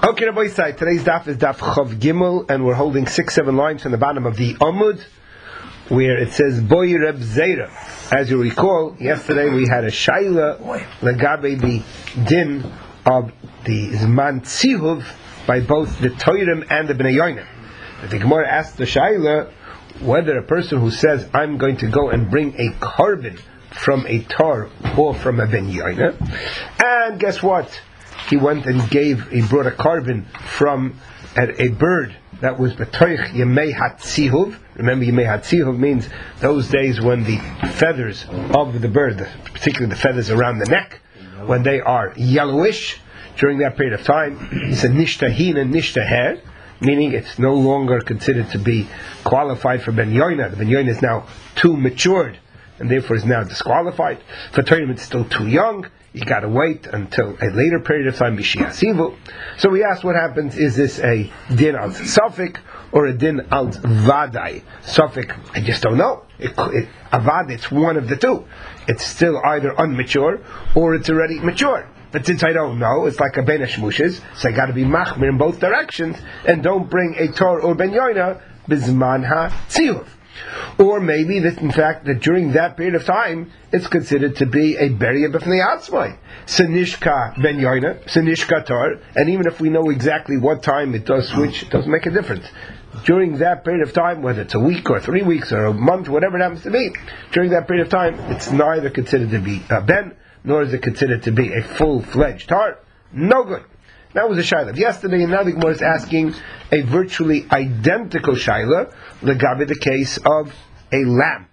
Okay, Rabbi Isai, today's daf is daf Chav Gimel, and we're holding 6-7 lines from the bottom of the Amud, where it says Boy Reb Zera. As you recall, yesterday we had a Shaila Lagabe the din of the Zman Tzihuv by both the Toirim and the Bnei Yonim. The Gemara asked the Shaila whether a person who says, I'm going to go and bring a carbon from a tar or from a Ben Yoina, and guess what? He went and brought a carbon from a bird that was B'toich Yemei HaTzihuv. Remember, Yemei HaTzihuv means those days when the feathers of the bird, particularly the feathers around the neck, when they are yellowish, during that period of time, it's a Nishtahin and Nishtaher, meaning it's no longer considered to be qualified for Ben Yoina. The Ben Yoina is now too matured, and therefore is now disqualified. For Torim, it's still too young. You got to wait until a later period of time, B'Shiasivu. So we asked, what happens? Is this a din al Safik or a din al Vadai? Safik, I just don't know. Avad, it's one of the two. It's still either unmature or it's already mature. But since I don't know, it's like a Ben Shmushes, so I got to be machmir in both directions and don't bring a Tor or Ben Yoina B'Zman HaTzihuv. Or maybe that, in fact, that during that period of time, it's considered to be a beria b'fnei atzmai. Senishka ben yoina, senishka tar, and even if we know exactly what time it does switch, it doesn't make a difference. During that period of time, whether it's a week or 3 weeks or a month, whatever it happens to be, during that period of time, it's neither considered to be a ben, nor is it considered to be a full-fledged tar. No good. That was a shaila of yesterday, and now the Gemara is asking a virtually identical shaila, legabe the case of a lamb.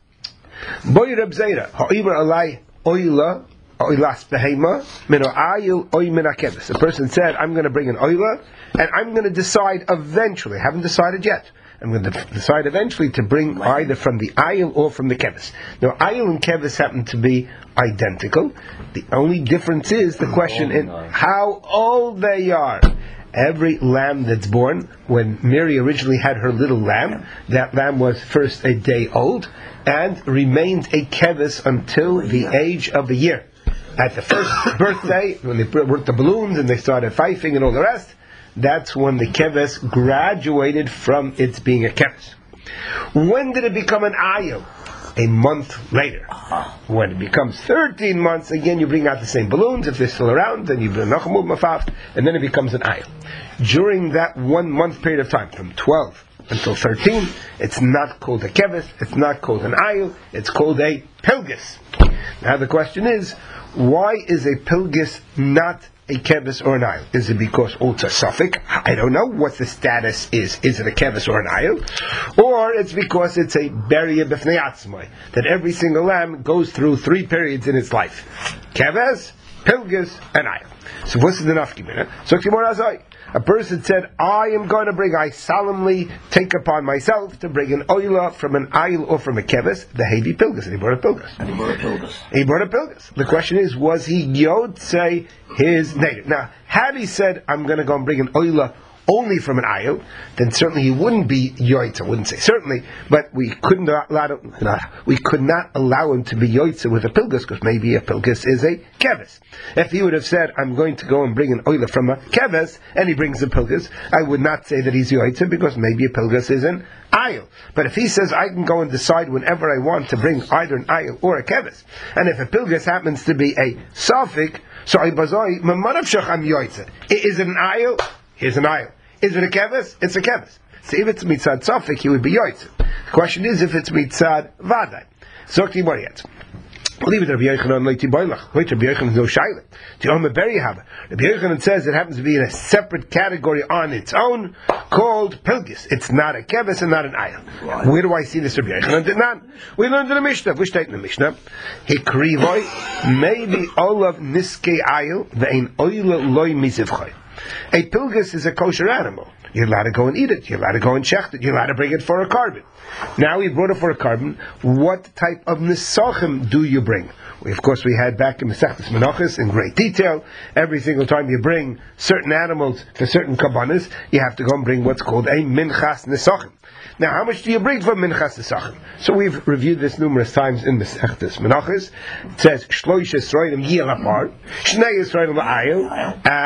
Boy Reb Zera, ha'ivra alai oila, oilas behema, mino ayil oy min hakeves. A person said, I'm going to bring an oila, and I'm going to decide eventually, I haven't decided yet, I'm going to decide eventually to bring either from the ayil or from the keves. Now, ayil and keves happen to be identical. The only difference is the question in how old they are. Every lamb that's born, when Mary originally had her little lamb, that lamb was first a day old and remained a keves until the age of a year. At the first birthday, when they worked the balloons and they started fifing and all the rest, that's when the keves graduated from its being a keves. When did it become an ayil? A month later. When it becomes 13 months, again you bring out the same balloons, if they're still around, then you bring nachamud mafaf, and then it becomes an ayil. During that 1 month period of time, from 12 until 13, it's not called a keves, it's not called an ayil, it's called a pilgus. Now the question is, why is a pilgus not a keves or an ayil? Is it because it's a suffix? I don't know what the status is. Is it a keves or an ayil? Or it's because it's a beria b'fnei atzmai, that every single lamb goes through 3 periods in its life. Keves, pilgus, and ayil. So what's the nafkimina? So a person said, I solemnly take upon myself to bring an oila from an ayil or from a keves, the heavy pilgus, and he brought a pilgus. The question is, was he yotzei his native? Now, had he said, I'm going to go and bring an oila only from an ayil, then certainly he wouldn't be yoitza. I wouldn't say certainly, but we could not allow him to be yoitza with a pilgus, because maybe a pilgus is a keves. If he would have said, I'm going to go and bring an oila from a keves, and he brings a pilgus, I would not say that he's yoitza, because maybe a pilgus is an ayil. But if he says, I can go and decide whenever I want to bring either an ayil or a keves, and if a pilgus happens to be a safik, so I bazoi, mamarav shach am yoitza. Is it an ayil? Here's an ayil. Is it a keves? It's a keves. So if it's mitzad safik, he would be yoitz. The question is if it's mitzad vadai. Zokti Marietz. Leave it to Rabbi Yochanan leiti boilach. Wait, Rabbi Yochanan no shaila. To Omer Beri Haba. Rabbi Yochanan says it happens to be in a separate category on its own, called pilgus. It's not a keves and not an ayil. Right. Where do I see this? Rabbi Yochanan did not. We learned in the Mishnah. We state in the Mishnah. Hikrivoi, maybe olav niske ayil ve'in oila loy mizivchoi. A pilgus is a kosher animal. You're allowed to go and eat it. You're allowed to go and shecht it. You're allowed to bring it for a carbon. Now he brought it for a carbon. What type of nisachim do you bring? Of course, we had back in Masechtas Menachos in great detail. Every single time you bring certain animals for certain kabbanas, you have to go and bring what's called a minchas nisachim. Now, how much do you bring for minchas nisachim? So we've reviewed this numerous times in Masechtas Menachos. It says shloisha Yisraelim yil apar, shnei Yisraelim ayil, and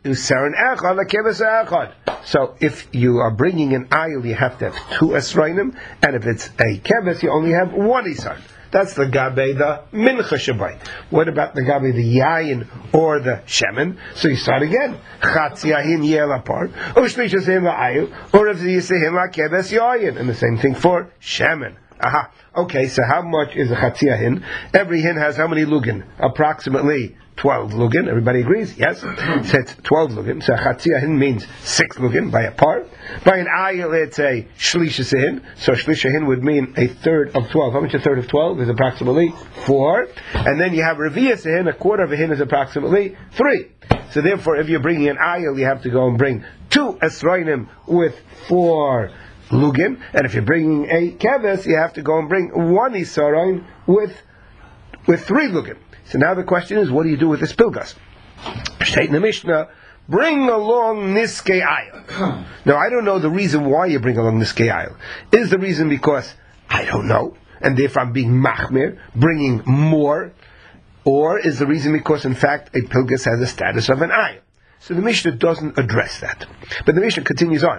usaron echad lekebes echad. So if you are bringing an ayil, you have to have 2 esrainim, and if it's a keves, you only have 1 isar. That's the gabe, the mincha shabai. What about the gabe, the yayin or the shemen? So you start again. Chatzi yahin yel apart, or shlish yahin la'ayil, or if you say la keves yayin, and the same thing for shemen. Aha. Okay, so how much is a chatzi yahin? Every hin has how many lugin? Approximately 12 lugin. Everybody agrees? Yes? So it's 12 lugin. So chatzi yahin means 6 lugin by a part. By an ayil, it's a shlish yahin. So shlish yahin would mean a third of 12. How much a third of 12 is approximately 4. And then you have revi'as yahin. A quarter of a hin is approximately 3. So therefore, if you're bringing an ayil, you have to go and bring 2 esrainim with 4 lugin, and if you're bringing a keves, you have to go and bring 1 isaron with 3 lugin. So now the question is, what do you do with this pilgas? State in the Mishnah, bring along niskei ayil. Now I don't know the reason why you bring along niskei ayil. Is the reason because I don't know, and therefore I'm being machmir, bringing more, or is the reason because in fact a pilgas has the status of an ayil? So the Mishnah doesn't address that. But the Mishnah continues on.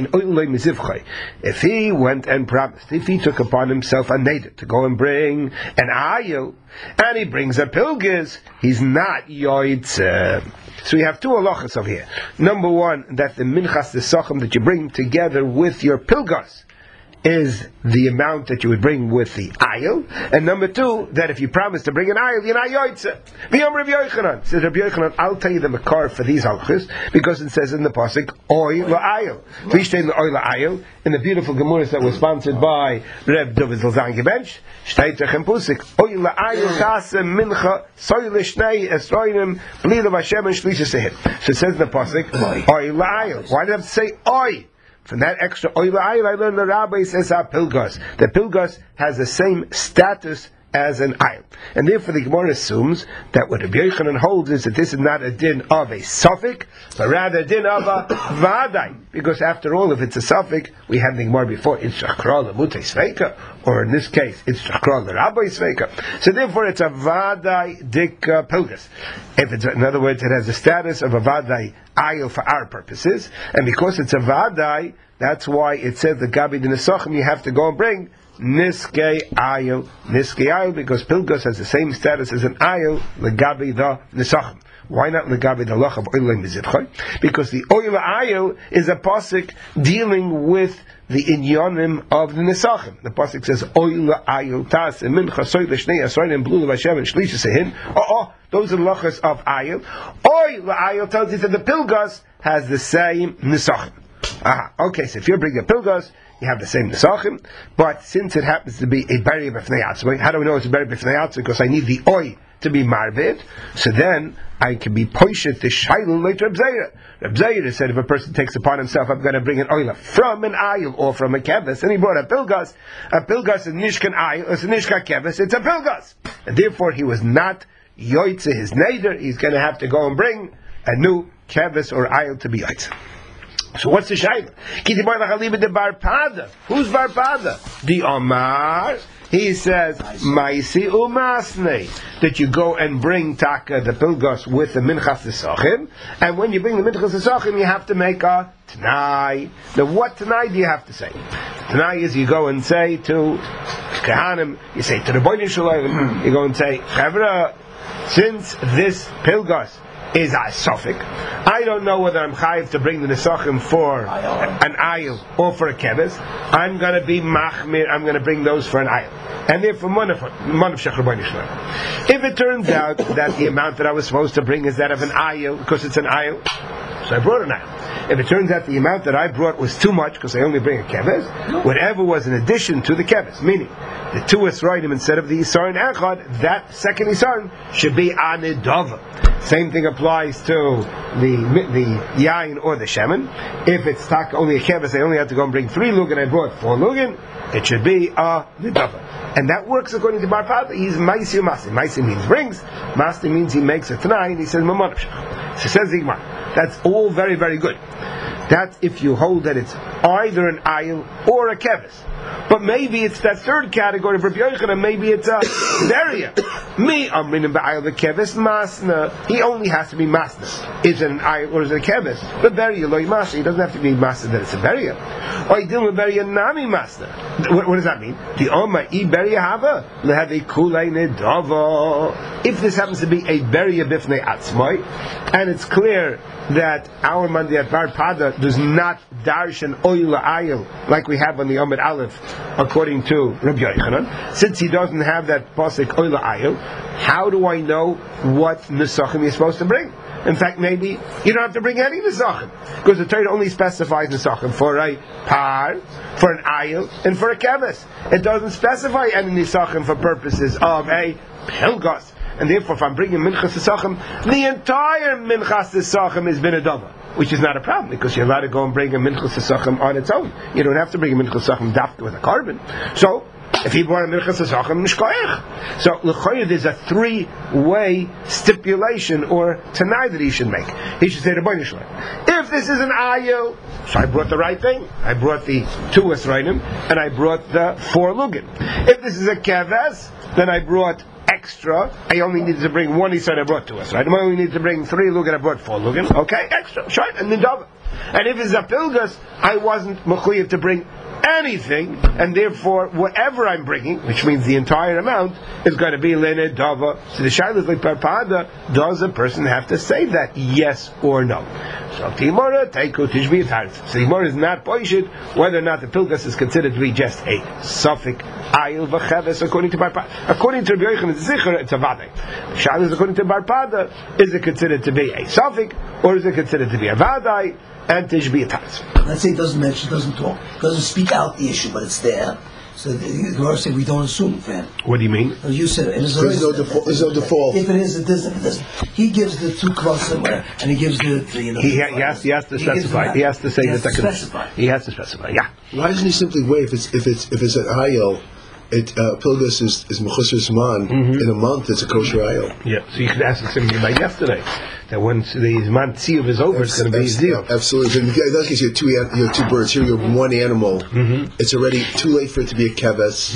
If he went and promised, if he took upon himself a neder to go and bring an ayil, and he brings a pilgis, he's not yoitze. So we have 2 halachas over here. Number 1, that the minchas desachim that you bring together with your pilgas is the amount that you would bring with the ayil, and number 2, that if you promise to bring an ayil, you're not yoitze. V'yom Rabbi Yochanan says, Rabbi Yochanan, I'll tell you the makar for these halachas because it says in the pasuk oy la'ayil, v'ishtein la'oy la'ayil. In the beautiful gemuras that was sponsored by Reb David Zalzan Gebench, shteit echem pusik oy la'ayil tasem mincha soy l'shnei esroinim bli l'vashem and shlish sehit. So it says in the pasuk oy la'ayil. Why did I have to say oy? From that extra oil ayil, I learned the rabbi says pilgas. The pilgas has the same status as an ayil, and therefore the Gemara assumes that what Rabbi Yochanan holds is that this is not a din of a suffix, but rather a din of a vadai. Because after all, if it's a suffix, we had the Gemara before, it's chakral l'mutei sveika, or in this case, it's chakral l'rabbi sveika. So therefore, it's a vadai dik pilgas. If it's, in other words, it has the status of a vadai ayil for our purposes, and because it's a vadai, that's why it says the gabi d'nesachim you have to go and bring niskei ayil, because pilgas has the same status as an ayil, legabi the nesachim. Why not legabi the lach of oilei mizivchai? Because the oil ayil is a pasuk dealing with the inyanim of the nesachim. The pasuk says oil ayil tas mincha soy l'shnei asroinim blu l'vashem and shlish sehin. Those are the lachas of ayil. Oil ayil tells you that the pilgas has the same nesachim. Okay, so if you're bringing a pilgas, you have the same nesachim, but since it happens to be a bari b'fnei atzmai, how do we know it's a bari b'fnei atzmai? Because I need the oy to be marvid, so then I can be poishet the shailun like Reb Zayra. Reb Zayra said if a person takes upon himself, I'm going to bring an oila from an ayil or from a keves, and he brought a pilgas is nishkan ayil, it's a nishka keves, it's a pilgas, and therefore he was not yoitze his neder, he's going to have to go and bring a new keves or ayil to be yoitze. So what's the shayla? Who's Barpada? The Omar. He says, Maisi umasne, that you go and bring taka the pilgos with the minchas desachim, and when you bring the minchas desachim, you have to make a tanai. Now, what tanai do you have to say? Tanai is you go and say to Kahanim, you say to the Boyin Shalom, you go and say, Chevra, since this pilgos is a suffix, I don't know whether I'm chayiv to bring the nesachim for an ayil or for a keves. I'm going to be machmir, I'm going to bring those for an ayil. And therefore, man of shechar b'nei shloim. If it turns out that the amount that I was supposed to bring is that of an ayil, because it's an ayil, so I brought an ayil. If it turns out the amount that I brought was too much, because I only bring a keves, whatever was in addition to the keves, meaning the 2 esrainim instead of the isaron echad, that second isaron should be anidava. Same thing applies to the yain or the shemen. If it's only a keves, I only have to go and bring 3 lugin, I brought 4 lugin, it should be a nidava. And that works according to Bar Pada. He's maisi or masi. Maisi means brings, masi means he makes a tanai, and he says mamanav. So says the Gemara. That's all very, very good. That's if you hold that it's either an ayil or a keves. But maybe it's that third category of Rabbi Yochanan, maybe it's a beria. Me, amrinim ba'ayil the keves masna. He only has to be masna. Is it an ayil or is it a keves? But beria loy masna. He doesn't have to be masna that it's a beria. Or dilma beria nami masna. What does that mean? The oma I beria hava lehavi kulei nedava. If this happens to be a beria bifnei atzmai, and it's clear that our Mandiat Bar Pada does not darshan oil ayil like we have on the Amid Aleph, according to Rabbi Yochanan. Since he doesn't have that pasuk oil ayil, how do I know what nesachim you're supposed to bring? In fact, maybe you don't have to bring any nesachim, because the Torah only specifies nesachim for a par, for an ayil, and for a keves. It doesn't specify any nesachim for purposes of a pilgos. And therefore, if I'm bringing Minchas Esachim, the entire Minchas Esachim is Binadava, which is not a problem, because you're allowed to go and bring a Minchas Esachim on its own. You don't have to bring a Minchas Esachim dafka with a carbon. So, if he brought a Minchas Esachim, Nishkoyach. So, l'choyer, there's a three-way stipulation or tanai that he should make. He should say to Bnei Yisrael, if this is an ayil, so I brought the right thing. I brought the 2 Esrainim, and I brought the 4 Lugin. If this is a keves, then I brought extra. I only needed to bring 1 Yisrael, I brought 2 Esrainim. I only needed to bring 3 Lugin, I brought 4 Lugin. Okay, extra, sure, and then double. And if it's a pilgus, I wasn't mechuyev to bring anything, and therefore whatever I'm bringing, which means the entire amount, is going to be lene dava. So the shaila is like parpada. Does a person have to say that yes or no? So Timora teiku tishbi taritz. So Timora is not poishid whether or not the pilgus is considered to be just a suffix ayil v'cheves according to parpada. According to Rabbi Yochanan Zichar, it's a vadei. Shaila is according to parpada. Is it considered to be a suffix or is it considered to be a vadei? And tishbi taritz. Let's say it doesn't mention, doesn't talk, doesn't speak out the issue, but it's there. So the Gemara said we don't assume, fam. What do you mean? You said it is there's no default. If it is, it is. If it doesn't, he gives the 2 kvasim, and he gives the he has to specify. He has to say that he has to specify. Yeah. Why doesn't he simply wait? If it's an ayil, pilgus is mechusar zman. In a month, it's a kosher ayil. Yeah. So you could ask him by yesterday that once the zman tziyuv is over, it's going to be ziyuv. Absolutely. In that case, you have 2 birds. Here you have 1 animal. It's already too late for it to be a keves.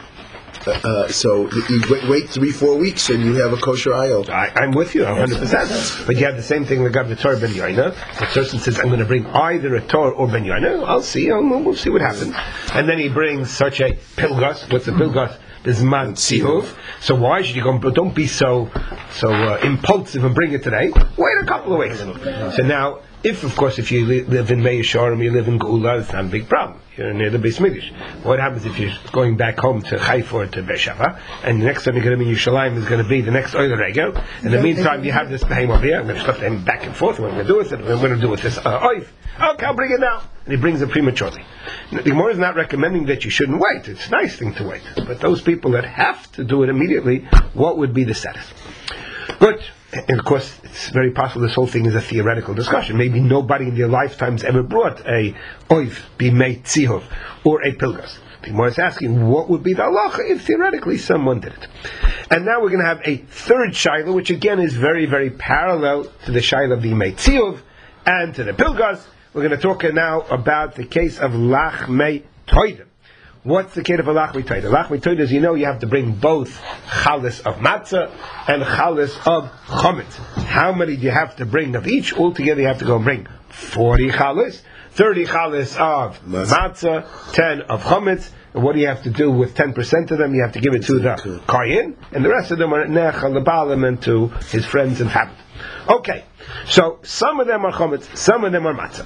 So you wait 3-4 weeks and you have a kosher ayil. I'm with you 100%. But you have the same thing with the Torah ben Yaina. The person says, I'm going to bring either a Torah or ben Yaina. I'll see. We'll see what happens. And then he brings such a pilgus. What's a pilgus? There's man tzihuv. So why should you go? Don't be so impulsive and bring it today. Wait a couple of weeks. So now, if you live in Meir Sharm, you live in Geula, it's not a big problem. You're near the Beis Mikdash. What happens if you're going back home to Haifa or to Beersheba, and the next time you're going to be in Yerushalayim is going to be the next Oil Regel? In the meantime, you have this behem over here. I'm going to slip them back and forth. What I'm going to do with it? What I'm going to do with this oif? Okay, I'll bring it now. And he brings it prematurely. The Gemara is not recommending that you shouldn't wait. It's a nice thing to wait. But those people that have to do it immediately, what would be the status? Good. And of course, it's very possible this whole thing is a theoretical discussion. Maybe nobody in their lifetimes ever brought a oif, bimei tzihov, or a pilgas. The Gemara is asking, what would be the halacha if theoretically someone did it? And now we're going to have a third shaila, which again is very, very parallel to the shaila of the bimei tzihov and to the pilgas. We're going to talk now about the case of lachmei toidim. What's the case of a lachmei toidim? Lachmei toidim, as you know, you have to bring both chalas of matzah and chalas of chometz. How many do you have to bring of each? Altogether, you have to go and bring 40 chalas, 30 chalas of matzah, 10 of chometz. And what do you have to do with 10% of them? You have to give it to the kohen, and the rest of them are nechal lebalim and to his friends and family. Okay, so some of them are chometz, some of them are matzah.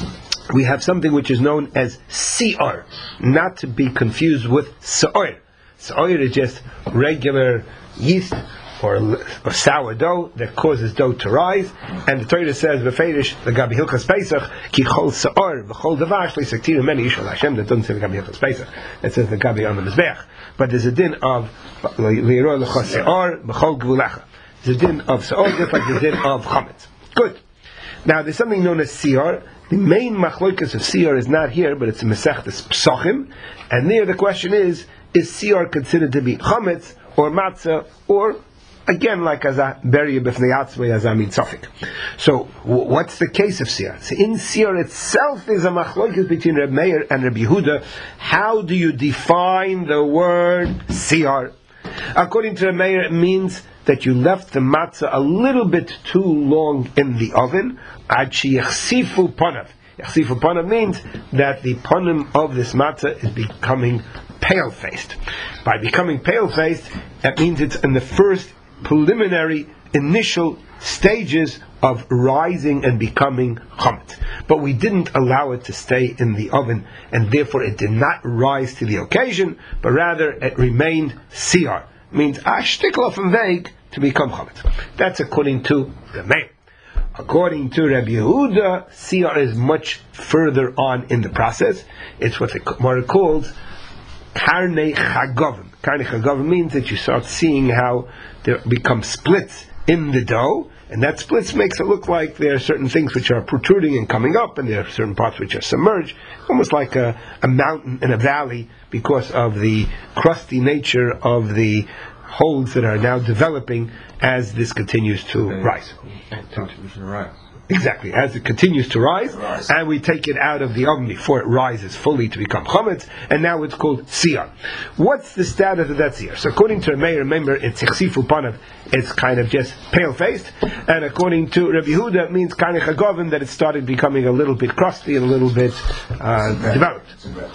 We have something which is known as si'or, not to be confused with sa'or. Sa'or is just regular yeast or sourdough that causes dough to rise, and the Torah says b'feidish the Gabi Hilchas Pesach ki chol sa'or v'chol davash le'saktir many yishal Hashem. That doesn't say the Gabi Hilchas Pesach. It says the Gabi on the mizbeach. But there's a din of li'ro l'chos sa'or v'chol gvulecha. There's a din of sa'or just like the din of chametz. Good. Now there's something known as si'or. The main machlokas of si'or is not here, but it's a Masechtas Psachim, and there the question is si'or considered to be chametz or matzah or Again, like as a beri b'fnei atzmei as a mitzafik. So, what's the case of Siyar? So in Siyar itself is a machlokes between Reb Meir and Reb Yehuda. How do you define the word Siyar? According to Reb Meir, it means that you left the matzah a little bit too long in the oven. Ad sheyachsifu panav. Yachsifu panav means that the panim of this matzah is becoming pale-faced. By becoming pale-faced, that means it's in the first preliminary, initial stages of rising and becoming chametz. But we didn't allow it to stay in the oven, and therefore it did not rise to the occasion, but rather it remained siyar. Means a shtickle of vague to become chametz. That's according to the Meir. According to Rabbi Yehuda, siyar is much further on in the process. It's what it calls karnei chagavim. Karnei chagavim means that you start seeing how there become splits in the dough, and that splits makes it look like there are certain things which are protruding and coming up, and there are certain parts which are submerged, almost like a mountain in a valley, because of the crusty nature of the holes that are now developing as this continues to rise. Exactly, as it continues to rise, and we take it out of the oven before it rises fully to become chametz, and now it's called siyar. What's the status of that siyar? So according to Meir, remember, it's chsifu panav, it's kind of just pale-faced, and according to Rabbi Yehuda, it means karnei chagavim, that it started becoming a little bit crusty and a little bit developed.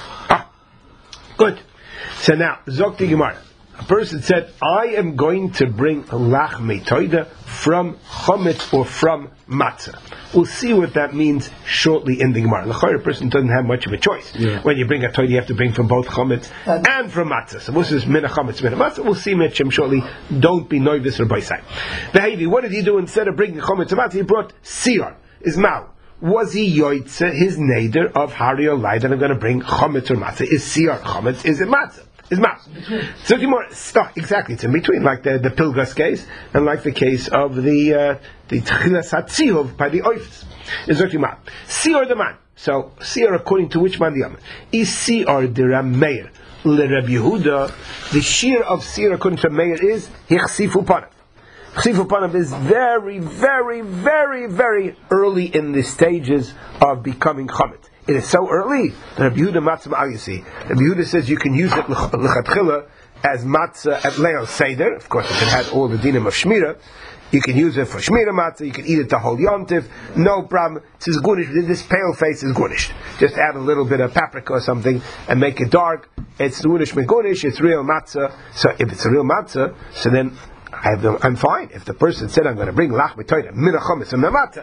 Good. So now, Zokti Gemara. A person said, I am going to bring lachmei toida from chametz or from matzah. We'll see what that means shortly in the Gemara. The person doesn't have much of a choice. Yeah. When you bring a toida, you have to bring from both chametz and from matzah. So this is mina chametz, mina matzah. We'll see Mitchem shortly. Don't be novice or boisai. Behavi, what did he do instead of bringing chametz and matzah? He brought siyar, is mal. Was he yoitze his neder of hari or light that I'm going to bring chametz or matzah? Is siyar chametz? Is it matzah? Is matzah. So exactly, it's in between, like the Pilgas case, and like the case of the Tchilas HaTzihov by the Oifs. Is Zokti Siyar the man. So, Siyar according to which man the Yama? Is Siyar the Rameir le Rabbi Yehuda? The shear of Siyar according to Meir is Hichsifu Panav. Hichsifu Panav is very, very, very, very early in the stages of becoming chametz. It is so early that Rabbi Yehuda matzah ma'ayisi. Rabbi Yehuda says you can use it l'chatchila as matzah at Leil Seder. Of course, if it had all the dinim of shmira, you can use it for shmira matzah. You can eat it the whole yontif, no problem. It says gunish. This pale face is gunish. Just add a little bit of paprika or something and make it dark. It's gunish megunish. It's real matzah. So if it's a real matzah, so then I'm fine. If the person said I'm going to bring lach b'toida mina chametz and matzah,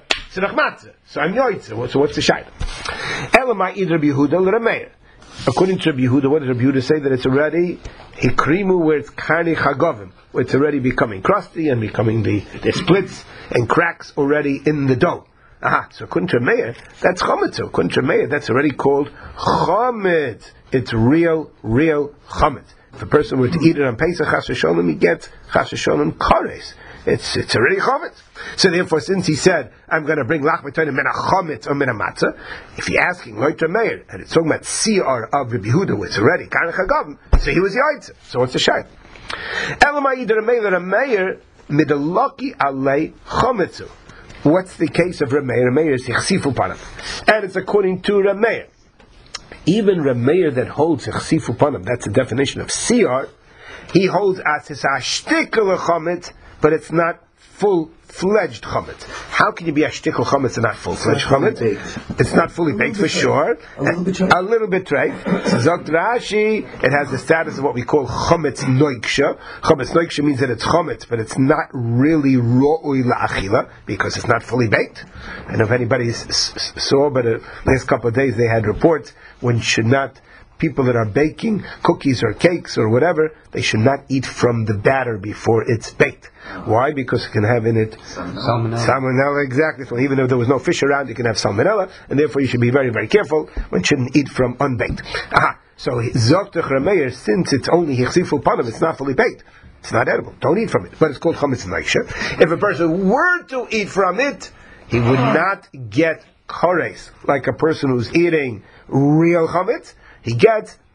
so I'm yoitze. So what's the shayla? Elamai id Rabbi Yehuda l'Rameir. According to Rabbi Yehuda, what does Rabbi Yehuda say? That it's already hikrimu, where it's karnei chagavim, where it's already becoming crusty and becoming the splits and cracks already in the dough. So according to Meir, that's chametz. So according to Meir, that's already called chametz. It's real chametz. If a person were to eat it on Pesach, chas v'sholem, he gets chas v'sholem kares. It's already chametz. So therefore, since he said, I'm going to bring lach b'toinim min chametz or min matzah, if you're asking loiter meir, and it's talking about siyar of Rabbi Yehuda, which is already karnei chagavim, so he was yaitze. So what's the shayla? Elamai ider meir midalaki alei chametzu. What's the case of Rameir? Rameir is yichsifu panav, and it's according to Rameir. Even Rameir that holds yichsifu panav, that's the definition of siyar. He holds as his ashtikul chametz, but it's not full-fledged chametz. How can you be a shtikul chametz and not full-fledged chametz? It's not fully baked for sure. A little bit treif. Zokt Rashi, it has the status of what we call chametz noiksha. Chametz noiksha means that it's chametz, but it's not really ro'ui la'achila, because it's not fully baked. I don't know if anybody saw, but the last couple of days they had reports when should not, people that are baking cookies or cakes or whatever, they should not eat from the batter before it's baked. Why? Because it can have in it salmonella. Exactly. So even though there was no fish around, you can have salmonella, and therefore you should be very, very careful. One shouldn't eat from unbaked. So Zoktech Rameir, since it's only hichsifu panav, it's not fully baked. It's not edible. Don't eat from it. But it's called chametz naisha. If a person were to eat from it, he would not get kares like a person who's eating real chametz. He gets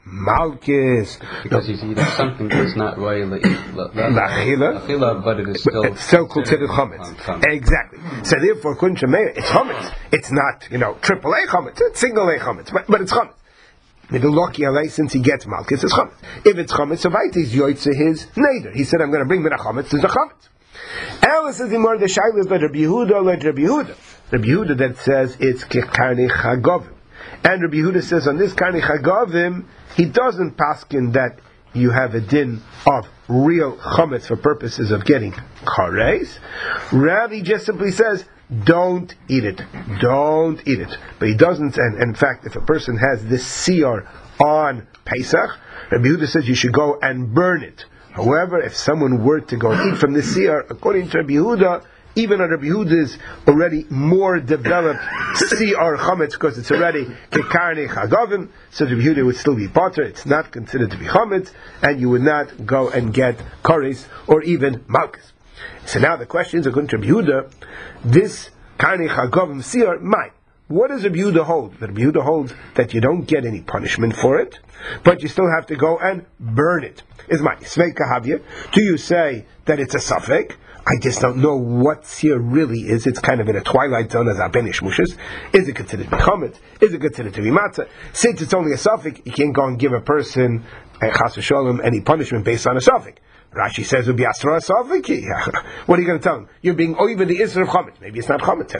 Malkis. Because he's eating something that's not really L'achila, but it is it's still considered chametz. Exactly. So therefore, according to Meir, it's chametz. It's not, triple A chametz. It's single A chametz, but it's chametz. Lucky since he gets malchus, it's chametz. If it's chametz, so he's yoytze his neder. He said, "I'm going to bring me a chametz." There's a chametz. Alice says the shaila is like Rabbi Yehuda, Rabbi Yehuda that says it's karnei chagovim, and Rabbi Yehuda says on this karnei chagovim he doesn't paskin that you have a din of real chametz for purposes of getting kares. Rather, he just simply says, don't eat it. Don't eat it. But he doesn't, and in fact, if a person has this siyar on Pesach, Rabbi Yehuda says you should go and burn it. However, if someone were to go and eat from this siyar, according to Rabbi Yehuda, even on Rabbi Yehuda's already more developed siyar chametz, because it's already kekarnei chagavim, so Rabbi Yehuda would still be potter. It's not considered to be chametz, and you would not go and get kares or even malchus. So now the question is, according to Rabbi Yehuda, this karnei chagavim siyar, mine. What does Rabbi Yehuda hold? Rabbi Yehuda holds that you don't get any punishment for it, but you still have to go and burn it. Is my sveika havya? Do you say that it's a suffix? I just don't know what seer really is. It's kind of in a twilight zone as Abenish Mushas. Is it considered to be chametz? Is it considered to be matzah? Since it's only a suffix, you can't go and give a person chas v'sholem any punishment based on a suffix. Rashi says it would be asra safiki. What are you going to tell him? You're being over the isra of chametz. Maybe it's not chametz.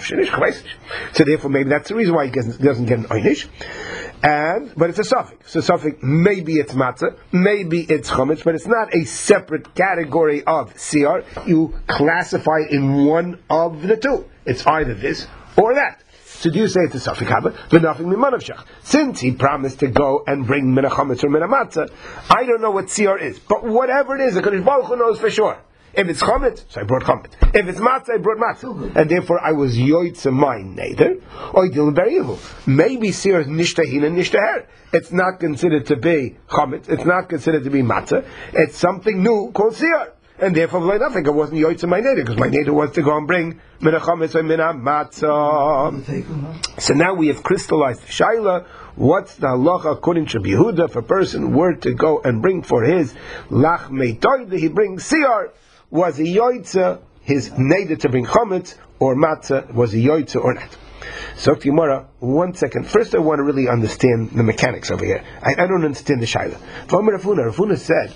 So therefore, maybe that's the reason why he doesn't get an einish. But it's a suffix. So suffix, maybe it's matzah, maybe it's chametz, but it's not a separate category of siyar. You classify it in one of the two. It's either this or that. So do you say it's a suffix haba? But nothing mimanavshach. Since he promised to go and bring mina chametz or mina matzah, I don't know what siyar is. But whatever it is, the Kadosh Baruch Hu knows for sure. If it's chametz, so I brought chametz. If it's matzah, I brought matzah. And therefore I was yoytze mine neder, or dil berihu. Maybe siyar is nishtahin and nishtaher. It's not considered to be chametz, it's not considered to be matzah, it's something new called siyar. And therefore, nothing. I wasn't yoytze my neder, because my neder was to go and bring mina chametz or mina matzah. So now we have crystallized the shaila. What's the halacha according to Rabbi Yehuda? If a person were to go and bring for his lachmei toida, he brings siyar. Was he yoytze his neder to bring chametz or matzah? Was he yoytze or not? So Gemara, 1 second. First, I want to really understand the mechanics over here. I don't understand the shaila. Rafuna said,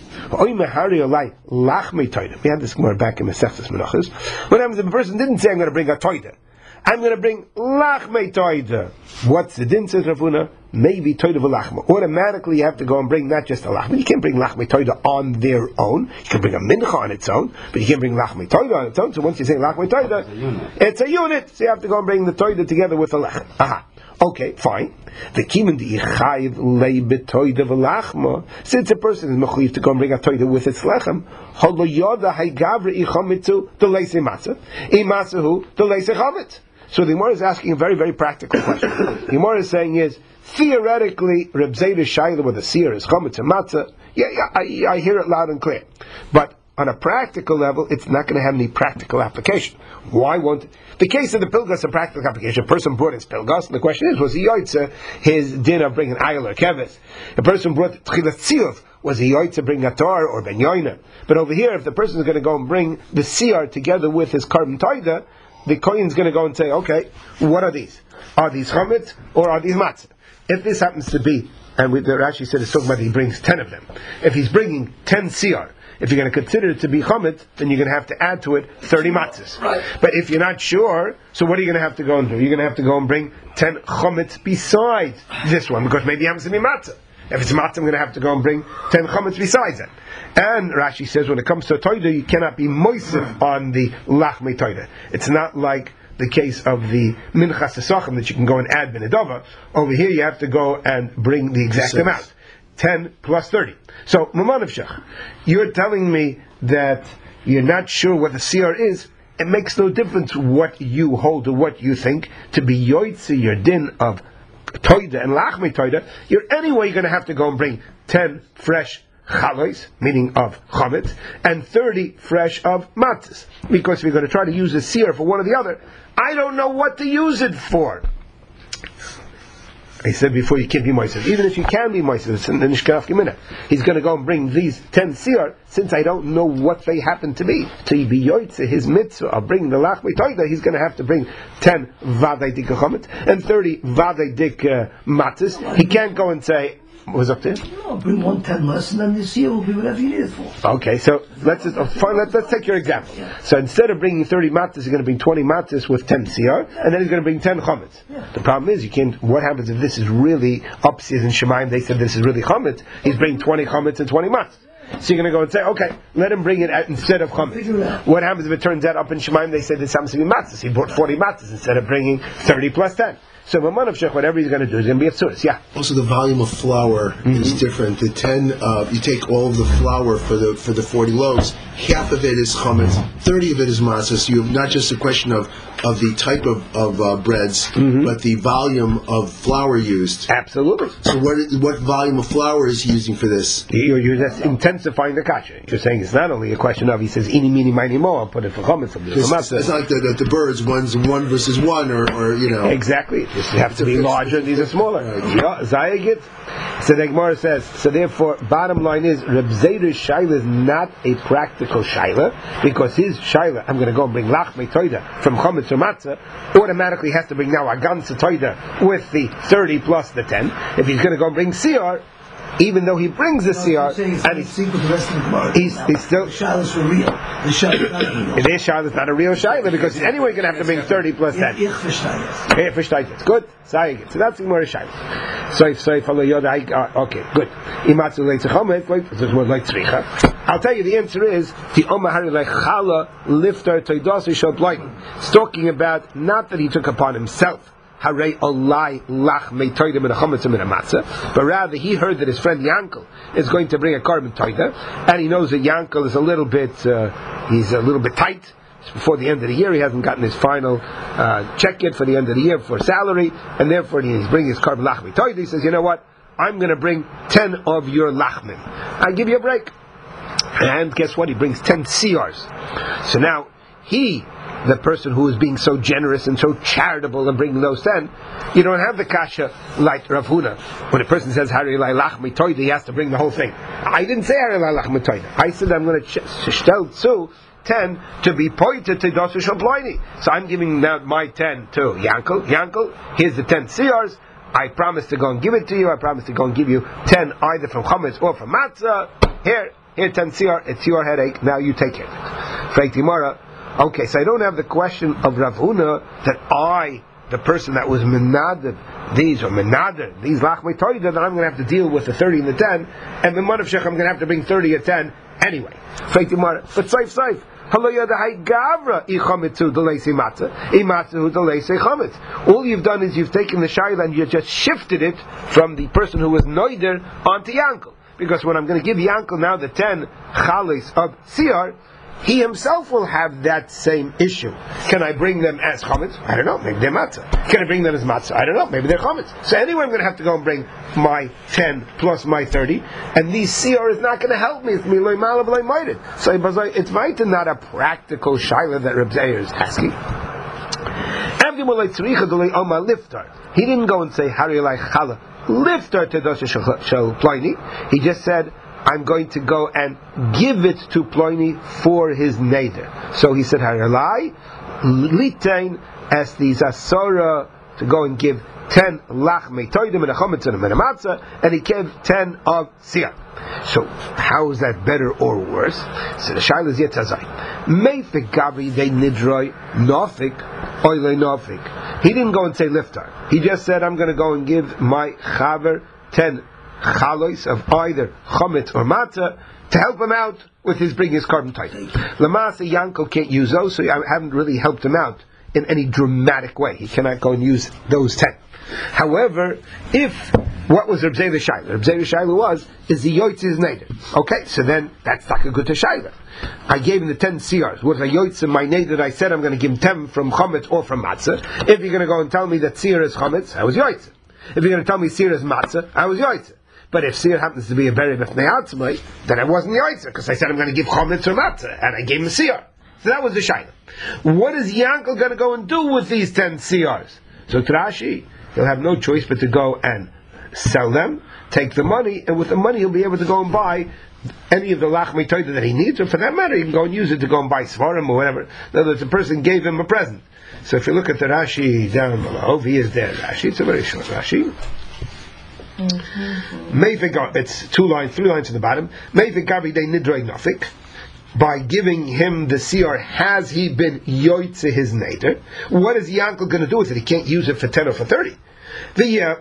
we had this Gemara back in Masechtas Menachos. What happens if a person didn't say, I'm going to bring a toida? I'm going to bring lachmei toida. What's the din, says Rafuna? Maybe toida v'lachma. Automatically you have to go and bring not just a lachma. You can't bring lachmei toida on their own. You can bring a mincha on its own, but you can't bring lachmei toida on its own. So once you say lachmei toida, it's a unit. So you have to go and bring the toida together with the lachem. Aha. Okay, fine. The kimen di chayiv leibetoida v'lachma. Since a person is mechuyev to go and bring a toida with its lechem, holo yoda haygavre ichamitzu the leise matzah, imasahu the leise chametz. So the Gemara is asking a very, very practical question. The Gemara is saying is, theoretically, Reb Zayda Shaila with a seer is chametz and matzah. Yeah, I hear it loud and clear. But on a practical level, it's not going to have any practical application. Why won't it? The case of the pilgas, a practical application. A person brought his pilgas, and the question is, was he yoytze his din of bringing ayel or keves? A person brought tchilas tziyuv. Was he yoytze bring a tar or ben yoina? But over here, if the person is going to go and bring the siyar together with his carbon toida, the kohen is going to go and say, okay, what are these? Are these chametz or are these matzah? If this happens to be, and the Rashi said it's talking about he brings 10 of them. If he's bringing 10 siyar, if you're going to consider it to be chametz, then you're going to have to add to it 30 matzahs. Right. But if you're not sure, so what are you going to have to go and do? You're going to have to go and bring 10 chametz besides this one, because maybe it happens to be matzah. If it's matzah, I'm going to have to go and bring 10 chametz besides that. And Rashi says when it comes to toida, you cannot be moisif on the lachmei toida. It's not like the case of the minchas esachim that you can go and add benedova. Over here, you have to go and bring the exact amount. 10 plus 30. So, Mamanavshach, you're telling me that you're not sure what the siyar is. It makes no difference what you hold or what you think. To be yoytze your din of toida and lachmei toida, you're anyway going to have to go and bring 10 fresh chalois, meaning of chametz, and 30 fresh of matzahs. Because if you're going to try to use the siyar for one or the other, I don't know what to use it for. I said before, you can't be moises. Even if you can be moises, it's in the Nishkaf Gemina. He's going to go and bring these 10 siyar, since I don't know what they happen to be. To be yoitze his mitzvah of bringing the lachmei toida, he's going to have to bring 10 vaday dik chomet and 30 vaday dik matzis. He can't go and say, what was up there? No, bring 1 10 less, and then this year will be whatever you need it for. Okay, so let's take your example. Yeah. So instead of bringing 30 matzahs, he's going to bring 20 matzahs with 10 siyar, and then he's going to bring 10 chametz. Yeah. The problem is, you can't. What happens if this is really upstairs in Shemaim? They said this is really chametz. He's bringing 20 chametz and 20 matzahs. So you're going to go and say, okay, let him bring it out instead of chametz. What happens if it turns out up in Shemaim they said this happens to be matzahs? He brought 40 matzahs instead of bringing 30 plus 10. So Maman of Shech, whatever he's going to do is going to be a tzuris. Yeah. Also, the volume of flour is different. The 10, you take all of the flour for the 40 loaves. Half of it is chametz, 30 of it is matzah. So you have not just a question of the type of breads, but the volume of flour used. Absolutely. So what volume of flour is he using for this? You're just intensifying the kasha. You're saying it's not only a question of, he says, ini, mini, mini, mo, I'll put it for chametz. It's not like the birds, one's 1 versus 1, or you know. Exactly. This have to be larger, these are smaller. Zayagit. So the Gemara says, so therefore, bottom line is, Reb Zerah's shaila is not a practical shaila, because his shaila, I'm going to go and bring lachmei toida from chametz or matzah, automatically has to bring now a ganze toida with the 30 plus the 10. If he's going to go and bring siyar, even though he brings the siyar, and he's still the shalas for real. The shaila is not a real shaila, because he's anyway going to have to bring 30 plus 10. Good. So that's the Gemara shaila. Okay, good. I'll tell you the answer is the Omahari Lechala lifter Toidasi Shalblaini. It's talking about not that he took upon himself Harei Olai Lach Meitoida Min Chametz Min Matzah, but rather he heard that his friend Yankel is going to bring a carbon toida, and he knows that Yankel is a little bit tight. It's before the end of the year, he hasn't gotten his final check yet for the end of the year for salary, and therefore he's bringing his carbon lach meitoida. He says, you know what? I'm going to bring 10 of your lachmin. I'll give you a break. And guess what? He brings 10 siyars. So now the person who is being so generous and so charitable and bringing those 10, you don't have the kasha like Rav Huna. When a person says Hari Lai Lach Mitoida, he has to bring the whole thing. I didn't say Hari Lai Lach Mitoida. I said I'm going to shtel tzu 10 to be pointed to Dosu Shabloini. So I'm giving now my 10 to Yankel. Yankel, here's the 10 siyars. I promise to go and give it to you. I promise to go and give you 10 either from chametz or from matzah. Here 10 siyar. It's your headache. Now you take it. Freit Gemara. Okay, so I don't have the question of Rav Huna that the person that was menader these lachmei toida, that I'm going to have to deal with the 30 and the 10, and the man of Shech I'm going to have to bring 30 and 10 anyway. Freit Gemara. But saif. All you've done is you've taken the shayla and you just shifted it from the person who was noider onto Yankel. Because when I'm going to give Yankel now the 10 chalis of siyar, he himself will have that same issue. Can I bring them as chametz? I don't know. Maybe they're matzah. Can I bring them as matzah? I don't know. Maybe they're chametz. So anyway, I'm going to have to go and bring my 10 plus my 30, and these siyar is not going to help me. It's me loy malav loy moeded. So it's not a practical shaila that Reb Zeir is asking. He didn't go and say Hari Lai Chala lifter to Dosha Shel Ploini. He just said, I'm going to go and give it to Ploini for his neder. So he said, Haralai, litain, as the Zasora, to go and give 10 lach meitoidim and a chometz and a matzah, and he gave 10 of siyar. So how is that better or worse? So the shaila is yet tazai. Meifik gabri de nidroi nofik oile nofik. He didn't go and say liftar. He just said, I'm going to go and give my chaver 10 chalois of either chometz or matzah to help him out with his bringing his carbon tight. Lamasa Yankel can't use those, so I haven't really helped him out in any dramatic way. He cannot go and use those 10. However, what was Reb Zeir's shaila? Reb Zeir's shaila is the yotzis neder. Okay, so then that's not a good shaila. I gave him the 10 siyars. What a yotzis my neder? I said I'm going to give him 10 from chometz or from matzah. If you're going to go and tell me that siyar is chometz, I was yotzis. If you're going to tell me siyar is matzah, I was yotzis. But if siyar happens to be a berry b'fnei atzmai, then I wasn't yotzis because I said I'm going to give chometz or matzah, and I gave him a siyar. So that was the shaila. What is Yankel going to go and do with these 10 siyars? So Rashi, he'll have no choice but to go and sell them, take the money, and with the money he'll be able to go and buy any of the lachmei toida that he needs, or for that matter, he can go and use it to go and buy svarim or whatever. In other words, the person gave him a present. So if you look at the Rashi down below, he is there. Rashi, it's a very short Rashi. It's 3 lines in the bottom. By giving him the siyar, has he been yoytze his neder? What is Yankel going to do with it? He can't use it for 10 or for 30. What he can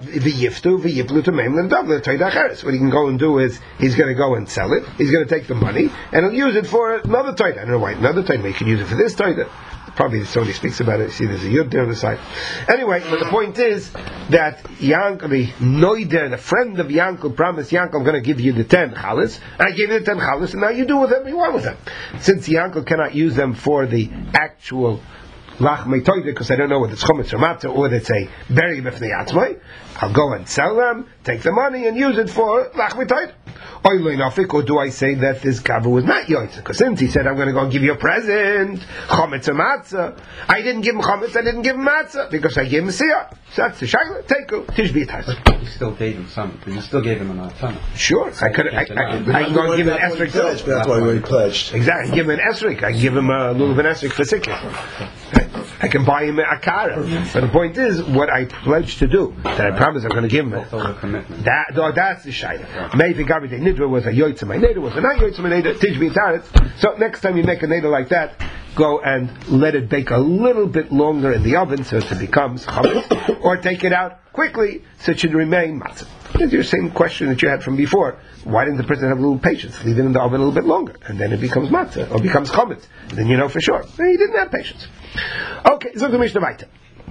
go and do is he's going to go and sell it. He's going to take the money and he'll use it for another taida. I don't know why another taida. He can use it for this taida. Probably somebody speaks about it. See, there's a yud there on the side. Anyway, but the point is that Yankel, the noider, the friend of Yankel, promised Yankel, I'm going to give you the 10 chalas. I gave you the 10 chalas, and now you do with them what you want with them. Since Yankel cannot use them for the actual lachmei toida, because I don't know whether it's chometz or matzah or whether it's a berry b'fnei atzmai, I'll go and sell them, take the money, and use it for lachmei toida. Or do I say that this gava was not yoytze? Because since he said, I'm going to go and give you a present, chometz or matzah, I didn't give him chometz, I didn't give him matzah, because I gave him siyah. So that's the shayla, take it, tishbi it. You still gave him something. You still gave him an atana. Sure, I could. I can go and give him an esrik too. That's why we pledged. Exactly, give him an esrik. I can give him a little bit of esrik for sikkim. I can buy him a kara. But the point is, what I pledged to do, that I promised I'm going to give him. That's commitment. That's the shayla. Maybe Gabi de Nidra was a yoytze my neder, was a not yoytze my neder. Tishbi taretz. So next time you make a neder like that, go and let it bake a little bit longer in the oven so it becomes chametz, or take it out quickly so it should remain matzah. It's your same question that you had from before. Why didn't the person have a little patience? Leave it in the oven a little bit longer, and then it becomes matzah, or becomes chametz. Then you know for sure. He didn't have patience. Okay, so the Mishnah weiter.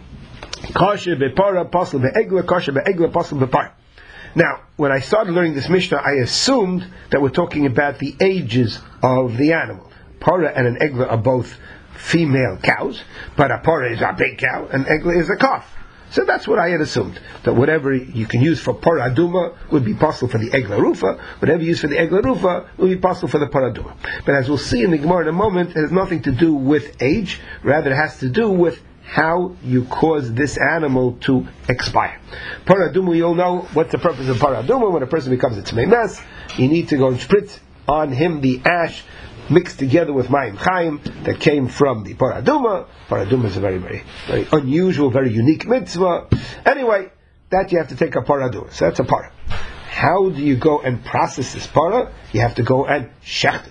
Kasher be'para, pasel be'egla, kasher be'egla, pasel be'para. Now, when I started learning this Mishnah, I assumed that we're talking about the ages of the animal. Para and an egla are both female cows, but a para is a big cow, and egla is a calf. So that's what I had assumed, that whatever you can use for para aduma would be possible for the egla rufa, whatever you use for the egla rufa would be possible for the para aduma. But as we'll see in the Gemara in a moment, it has nothing to do with age, rather it has to do with how you cause this animal to expire. Para aduma, we all know what's the purpose of para aduma. When a person becomes a tzmei mess, you need to go and spritz on him the ash mixed together with mayim chaim that came from the para aduma. Para aduma is a very, very, very unusual, very unique mitzvah. Anyway, that you have to take a para aduma. So that's a para. How do you go and process this para? You have to go and shecht it,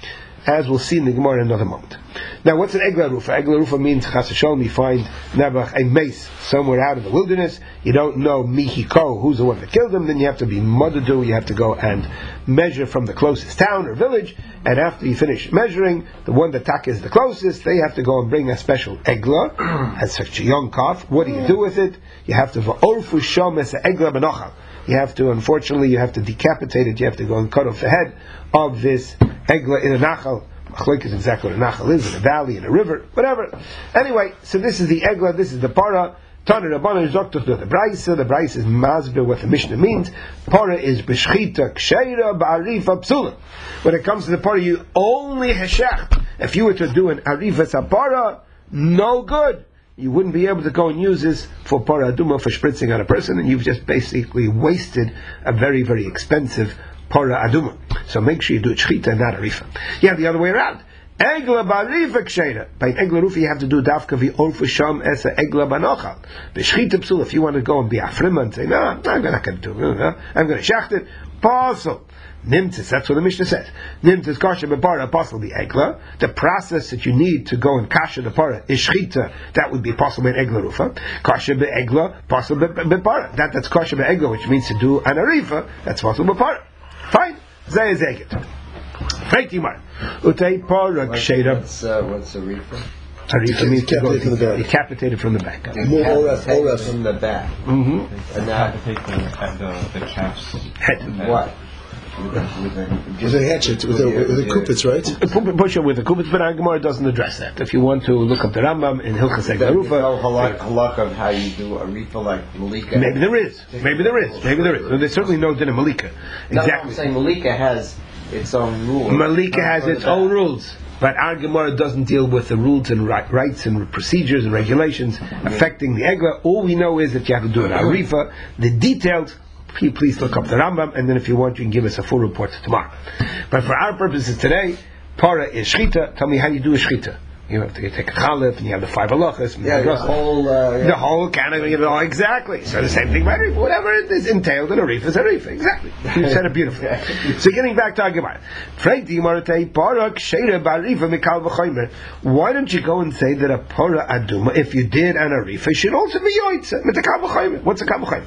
as we'll see in the Gemara in another moment. Now, what's an egla rufa? Egla rufa means chas v'shalom, you find nebuch a mace somewhere out in the wilderness. You don't know mihiko, who's the one that killed him. Then you have to be madadu. You have to go and measure from the closest town or village. And after you finish measuring, the one that is the closest, they have to go and bring a special egla, as such a young calf. What do you do with it? You have to va'orfu sham es egla benochal. You have to, unfortunately, you have to decapitate it. You have to go and cut off the head of this egla in a nachal. Achleik is exactly what a nachal is, in a valley, in a river, whatever. Anyway, so this is the egla, this is the para. Tana Rabbanan Zoktos the Braisa. The Braisa is mazbir what the Mishnah means. Para is b'shchita ksheira ba'arifa psula. When it comes to the para, you only heshech. If you were to do an arifa sapara, no good. You wouldn't be able to go and use this for para aduma, for spritzing on a person, and you've just basically wasted a very, very expensive para aduma. So make sure you do it shchita and not arifa. Yeah, the other way around. Egla barifa ksheira. By egla rufa you have to do dafka v'orfu sham esa egla banochal. B'shchita psul. If you want to go and be afrima and say, no, I'm not going to do it. I'm going to shacht it. Possible. Nimtzis, that's what the Mishnah says. Nimtzis kasha bepara apostle the egla. The process that you need to go and kasha the para is shchita. That would be possible in egla rufa. Kasha beegla, possible bepara. That's kasha beegla, which means to do an arifa. That's possible bepara. Fine. Zay zegit. Freitimar. Utei para ksheira. What's a reefer? Arifa means to go Decapitated from the back. decapitated from the back. From the back. Mm-hmm. And now, the calf's Head. what? With a hatchet, with a kupitz, right? Push it with a kupitz, but our Gemara doesn't address that. If you want to look up the Rambam in Hilchas There's Egla Rufa, no halak of how you do a reefer like Malika. maybe there is. No, there's certainly no din of Malika. No, I'm Exactly. saying Malika has its own rules. Malika has its own rules. But our Gemara doesn't deal with the rules and rights and procedures and regulations affecting the Egla. All we know is that you have to do an Arifa. The details, please look up the Rambam, and then if you want, you can give us a full report tomorrow. But for our purposes today, Para is Shchita. Tell me how you do a Shchita. You have to take a chalif, and you have the 5 halachas. The whole category. Exactly. So the same thing by Arifa. Whatever it is entailed in a Arifa is a Arifa. Exactly. You said it beautifully. So getting back to our Gemara. Why don't you go and say that a Para Aduma, if you did an Arifa, should also be Yoitza? What's a Kal V'chomer?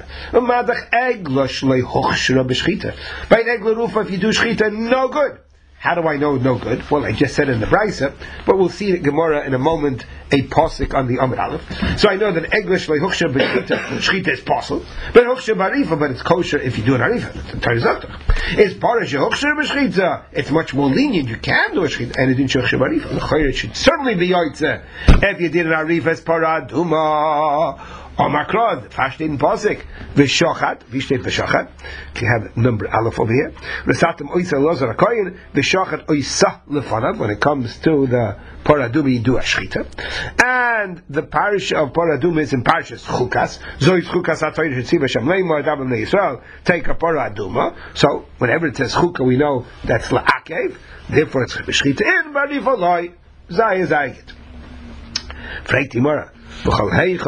By an Egla Rufa, if you do Shchita, no good. How do I know no good? Well, I just said in the Brisa, but we'll see in Gemara in a moment a posik on the Amud Aleph. So I know that English like Huksha B'Shchita is possible, but Huksha B'Arifa, but it's kosher if you do an Arifa. It's Parash Huksha B'Shchita. It's much more lenient. You can do a Shchita, and it didn't Huksha B'Arifa. It should certainly be Yoitze if you did an Arifa as Para Aduma. Omakrod, Fashtin Posik, Vishochat, Vishtet Vishochat. You have number Aleph over here. Resatim Oisa Lozar Akoyin, Vishochat Oisa Lefanav. When it comes to the Paraduma, you do a Shchita. And the parish of Paraduma is in Parashas Chukas. Zois Chukas Atoyin Shetziva Shem Leimor Dabam Yisrael. Take a Paraduma. So whenever it says Chukah, we know that's La'akev. Therefore it's Shchita in Barifaloi. Zay Zayit. Freit Timora. You're telling me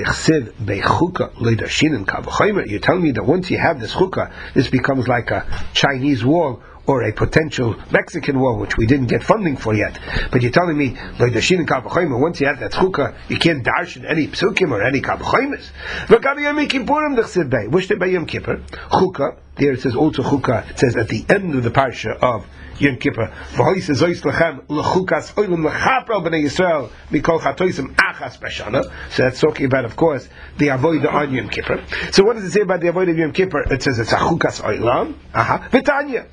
that once you have this chukah, this becomes like a Chinese wall or a potential Mexican wall, which we didn't get funding for yet. But you're telling me, like the Shin and Kavachomer, once you have that chukah, you can't darshan any psukim or any Kavachomer. Which the Yom Kippur, chukah, there it says also chukah, it says at the end of the parsha of Yom Kippur, so that's talking about, of course, the avodah on Yom Kippur. So what does it say about the avodah of Yom Kippur? It says it's a chukas oilam. V'tanya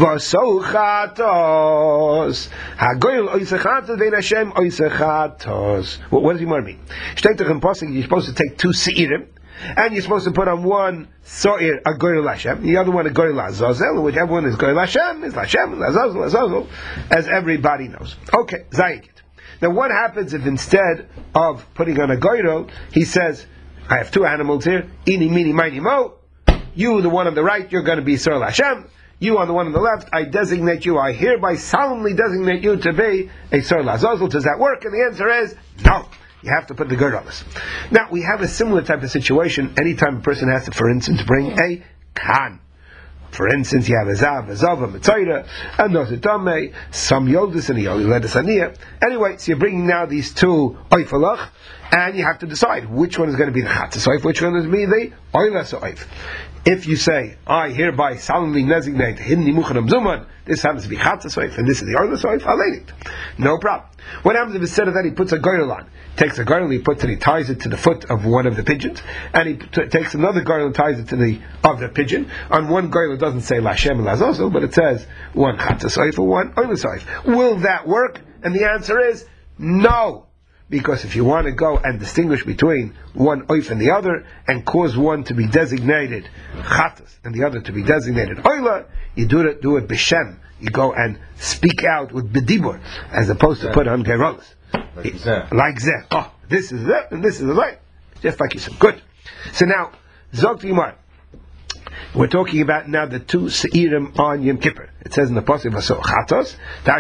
v'sochatos hagoyel oisechatos vein Hashem oisechatos. What does he mean? You're supposed to take 2 seirim, and you're supposed to put on one so'ir a goyel Hashem, the other one a goyel Azazel, whichever one is goyel Hashem, is Hashem, Azazel, as everybody knows. Okay, Zayikit. Now what happens if instead of putting on a goyel, he says, I have 2 animals here, ini, mini, mini, mo, you, the one on the right, you're going to be Sir Hashem, you on the one on the left, I designate you, I hereby solemnly designate you to be a Sir Azazel. Does that work? And the answer is, no. You have to put the gird on us. Now, we have a similar type of situation anytime a person has to, for instance, bring a kan. For instance, you have a zav, a mitzayra, a nositame, some yoldis, and a yoledis aniyah. Anyway, so you're bringing now these 2 oifalach, and you have to decide which one is going to be the chatzis oif, which one is going to be the oilas oif. If you say, I hereby solemnly designate hinni muchanam zuman, this happens to be chatzis oif, and this is the oilas oif, I'll lay it. No problem. What happens if instead of that he puts a goyel on? Takes a girdle, he puts it, he ties it to the foot of one of the pigeons, and he takes another girdle and ties it to the other pigeon. On one girdle it doesn't say Lashem and Lazozel, but it says one Chatzasoif or one Oilasoif. Will that work? And the answer is no. Because if you want to go and distinguish between one oif and the other, and cause one to be designated Chatas and the other to be designated Oila, you do it b'shem. You go and speak out with bedibur, as opposed to put on Gerolas. Like Zeh. Oh, this is it, and this is the right. Just like you said. Good. So now, Zog Yimar. We're talking about now the 2 seirim on Yom Kippur. It says in the pasuk Vaso Chatos.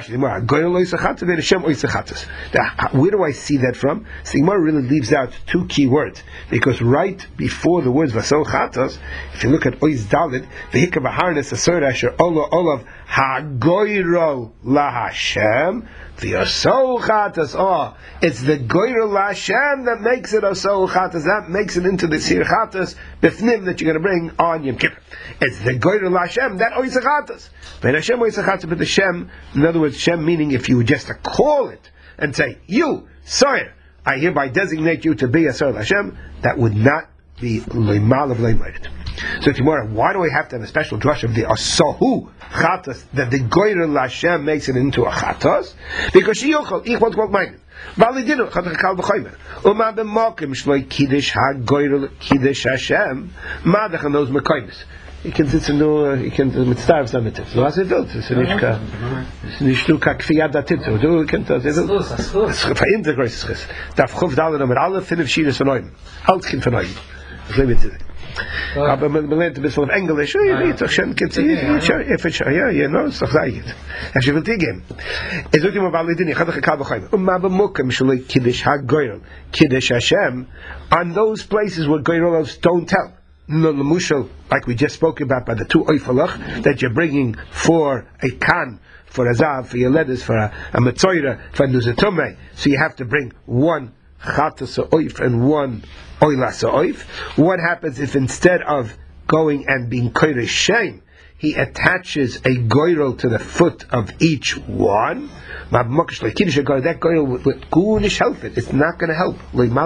Where do I see that from? So Yimar really leaves out 2 key words, because right before the words Vaso Chatos, if you look at Oiz Dalit, V'hikar B'harnes Asur Asher Olav Hagoyro LaHashem V'Yosol Chatos. Oh, it's the Goyro LaHashem that makes it Osol Chatos. That makes it into the Sir Chatos B'fnim that you're going to bring on Yom Kippur. It's the Goyro LaHashem that Oiz Chatos. But Hashem Oiz Chatos, but the Shem, in other words, Shem meaning if you were just to call it and say, you, Sir, I hereby designate you to be a Sir Hashem, that would not be Leimal of Leimarit. So tomorrow, why do we have to have a special drush of the Asahu Chatas, that the Goyre Lashem makes it into a Chatas? Because she yochol, ich want to quote mine. Validinu, Chatas Kal B'chomer. Uma b'mokim shloi Kiddush HaGoyre Kiddush Hashem, Madach on those Mekoimis. you can sitzen nur, you can mit Starves damit. So was er will. Es ist nicht nur kakfiyad datit. Du kennst das. Es ist verändert größtes. Darf Chuf Dalet mit alle 5 Schienen von Neuen. Alles Kind von Neuen. So wird es. Aber man lernt ein bisschen auf Englisch. Ja, doch schon, it's doch sei it. Als je wilt gehen. Es wird immer bald in, ich hatte gekauft bekommen. Ma bemukem shlo kiddush hagoyel, kiddush Hashem, on those places where goyros don't tell. No mushal, like we just spoke about by the 2 oifalach that you're bringing for a kan, for a zav, for your letters, for a metzoira, for a nuzatume. So you have to bring 1 chatas oif and 1 oilas oif. What happens if instead of going and being kodesh shem, he attaches a goyrel to the foot of each one? That goyrel with gunish help it. It's not going to help.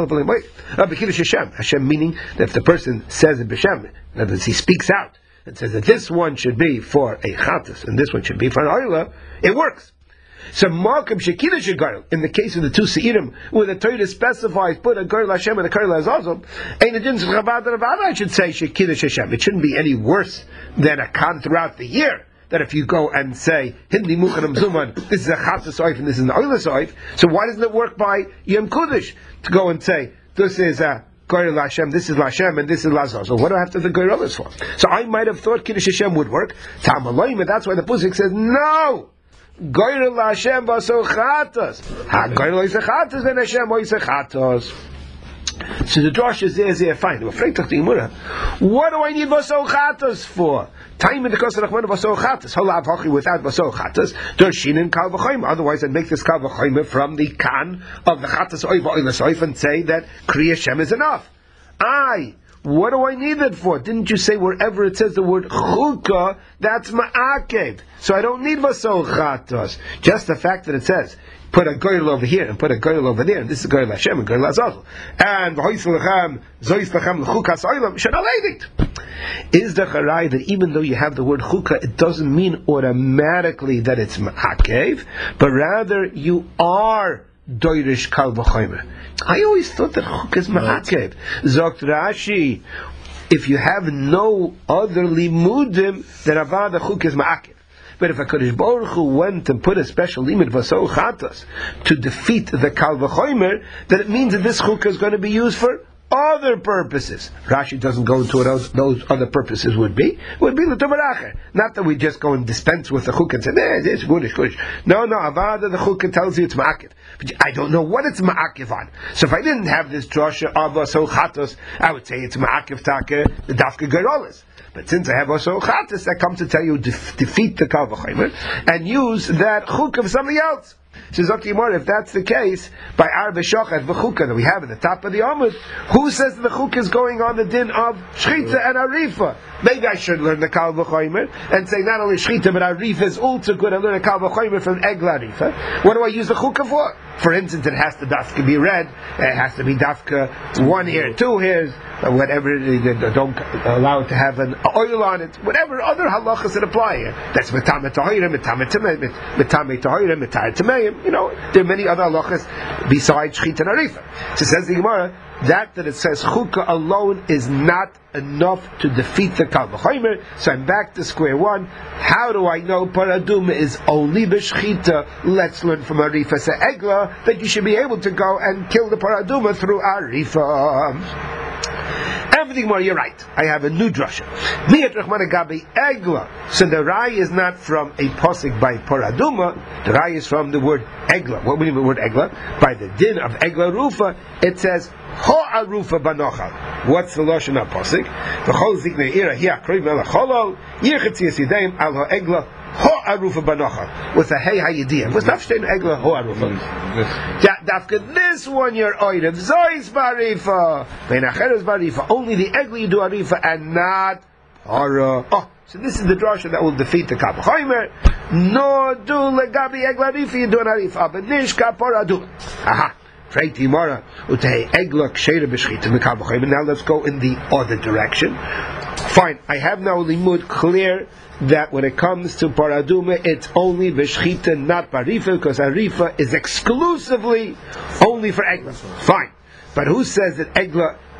Hashem meaning that if the person says it b'shem, in other words, he speaks out and says that this one should be for a chatas and this one should be for an oila, it works. So Malkum Shekina Shegarl, in the case of the 2 Seirim, where the Torah specifies put a Garl Hashem and a Garl Azazel, Ein Adin Chabad Ravada, I should say Shekina Hashem. It shouldn't be any worse than a Khan throughout the year. That if you go and say Hindi Mukhanam Zuman, this is a Chatas Oif and this is an Oilas Oif, so why doesn't it work by Yom Kudish to go and say this is a Garl Hashem, this is Lashem, and this is Lazazel? What do I have to the Garl for? So I might have thought Kiddush Hashem would work. Tamaloim, that's why the Pusik says no. Goyrel Hashem vaso chatos. Ha goyrel is chatos and Hashem is chatos. So the drosh is there fine. What do I need vaso chatos for? Time in the course of Rachman vaso chatos. Holav hachi without vaso chatos. Dorshin kal v'choyim. Otherwise, I'd make this kal v'choyim from the kan of the chatos oiv oilas oiv and say that Kriya Hashem is enough. What do I need it for? Didn't you say wherever it says the word chukah, that's ma'akev? So I don't need vasol chatos. Just the fact that it says, put a goyel over here and put a goyel over there, and this is goyel Hashem and goyel Azazel. And v'hois l'chem, zois l'chem l'chukas oilam, shenaledik. Is the charai that even though you have the word chukah, it doesn't mean automatically that it's ma'akev, but rather you are doirish kal v'choymer. I always thought that chuk is ma'akev. Zokt Rashi, if you have no other limudim, then avad the chuk is ma'akev. But if a Kodesh Baruch Hu went and put a special limit vaso chatas to defeat the kal v'choymer, then it means that this chuk is going to be used for other purposes. Rashi doesn't go into what those other purposes would be. It would be l'tovaracher. Not that we just go and dispense with the chuk and say, it's good. No, avada the chuk tells you it's ma'akev. But I don't know what it's ma'akev on. So if I didn't have this drasha of vaso chatos, I would say it's ma'akev take the dafka gerolis. But since I have also chatas, I come to tell you defeat the kal v'chomer and use that chuk of somebody else. Says Zakimor, if that's the case, by Arba Shochet v'chukah that we have at the top of the Amud, who says the chuk is going on the din of Shchita and Arifa? Maybe I should learn the Kal V'chomer and say not only Shchita but Arifa is also good. I learn the Kal V'chomer from Egla Arifa. What do I use the chukah for? For instance, it has to dafka be red. It has to be dafka 1 hair, 2 hairs, whatever. Don't allow it to have an oil on it. Whatever other halachas that apply here. That's metamet tahirim, metamet tahirim, metamet tameim. You know, there are many other halachas besides shchita and arifa. So says the Gemara that it says chukah alone is not enough to defeat the kal v'chomer. So I'm back to square one. How do I know paraduma is only b'shchita? Let's learn from Arifa Se'egla that you should be able to go and kill the paraduma through Arifa. Everything more, you're right. I have a new drasha. So the rai is not from a posik by paraduma. The rai is from the word egla. What do you mean the word egla? By the din of egla rufa, it says ho arufa banochal. What's the lashon of posik? The whole zikne ira hiya kroy melacholol yirchetzias yideim al ho egla ho arufa banochal with a hey hayidia. What's nafshtein egla ho arufa? Dafka this one you're oidev zois barifa beinacheres barifa. Only the egla you do arifa and not hara. Oh, so this is the drasha that will defeat the kal v'chomer. No do legabi egla arifa you do an arifa but nishka paraduma. Aha. Now let's go in the other direction. Fine, I have now limud clear that when it comes to paraduma, it's only b'shchita, not barifa, because arifa is exclusively only for egla. Fine, but who says that egla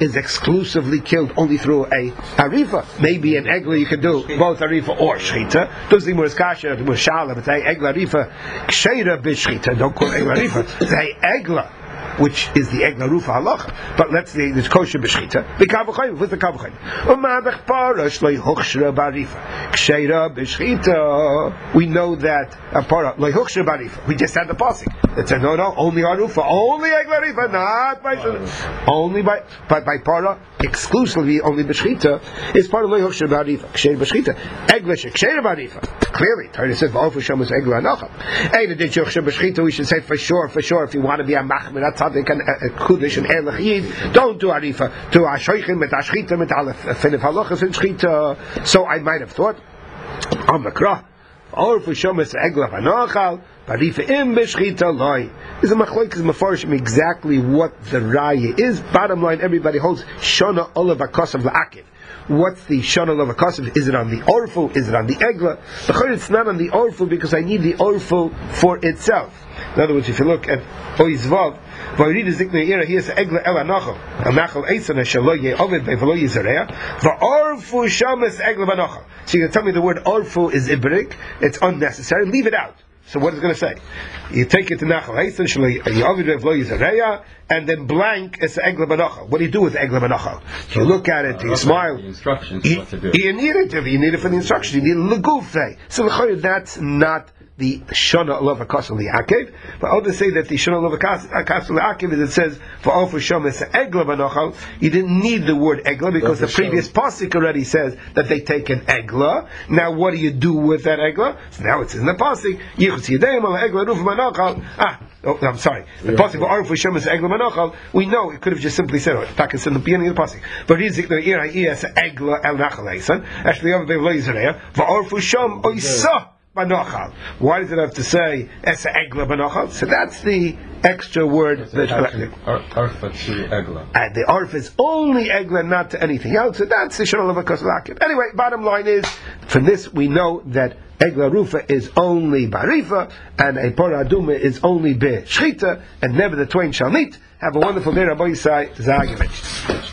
is exclusively killed only through a arifa. Maybe an egla you can do both arifa or shchita. Doesn't mean kasha, mushala, but say egla arifa, ksheira b'shchita. Don't call egla arifa. Say egla, which is the egla rufa halacha. But let's say it's kosher b'shchita. The kavachayim with the kavachayim. Umadach parash leihuchshra b'arifa, ksheira b'shchita. We know that a para leihuchshra b'arifa. We just had the pasuk. It said no, only arufa, only egla arifa, not by only by para exclusively only b'shchita is part of leihuchshra b'arifa, ksheira b'shchita. Egla sheksheira b'arifa. Clearly, Torah says v'ofu shamus egla anachal. Hey, the ditchuchshra b'shchita. We should say for sure. If you want to be a machmir, tzaddik and kudish and erlich yid, don't do arifa. Do ashoichim mit ashchita mit alef finif halachas in shchita. So I might have thought on the krah or for shamus egla anachal. Barifa im b'shchita loy. Is a machlokes mefarshim exactly what the raya is. Bottom line, everybody holds shana olav akasav la'akiv. What's the shana olav akasav? Is it on the orfu? Is it on the egla? It's not on the orfu because I need the orfu for itself. In other words, if you look at Oizvav, V'orid ziknei ira he has egla el anachal eitzan shelo ye'ovid v'lo yizareya v'orfu shames egla b'anachal. So you can tell me the word orfu is ibrik, it's unnecessary, leave it out. So what is it going to say? You take it to Nachal Eitzan shelo ye'ovid v'lo yizareya, and then blank is egla b'anachal. What do you do with egla b'anachal? You look at it, you smile. The instructions, what to do. You need it for the instructions. You need legufei. So that's not the shana olav akasav li'akev, but others say that the shana olav akasav li'akev is it says for all for shamas egla b'anochal. You didn't need the word egla because the previous pasuk already says that they take an egla. Now what do you do with that egla? So now it's in the pasuk yichutz yedayim al egla ruf b'anochal. I'm sorry. The pasuk for all for shamas egla b'anochal. We know it could have just simply said it's in the beginning of the pasuk. But he's the ira is egla el nachal eisan. Actually, other than lo yizreya for all for sham oisa. Banochal. Why does it have to say Esa Egla Banochal? So that's the extra word that's Arfa to Egla. And the Arf is only Egla, not to anything else. So that's the Shalom of Koslakim. Anyway, bottom line is, from this we know that Egla Rufa is only Barifa, and a Pora Aduma is only Be Shchita, and never the twain shall meet. Have a wonderful day, Rabbi Yisai. This is the argument.